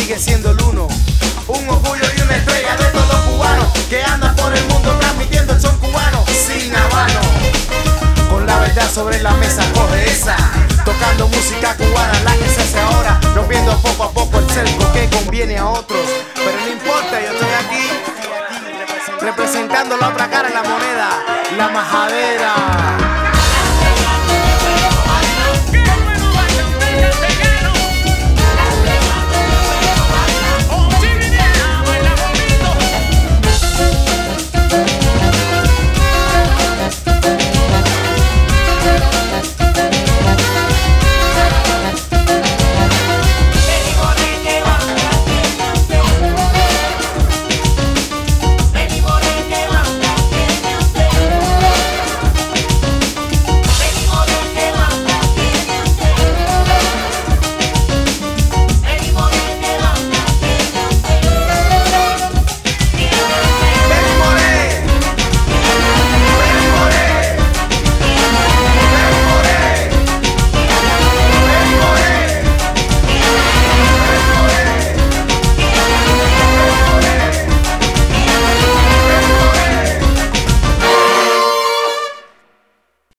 sigue siendo el uno. Un orgullo y una estrella de todos los cubanos que andan por el mundo transmitiendo el son cubano sin habano. Con la verdad sobre la mesa, coge esa. Tocando música cubana, la que se hace ahora, rompiendo poco a poco el cerco que conviene a otros. Pero no importa, yo estoy aquí representando la otra cara de la moneda, la majadera.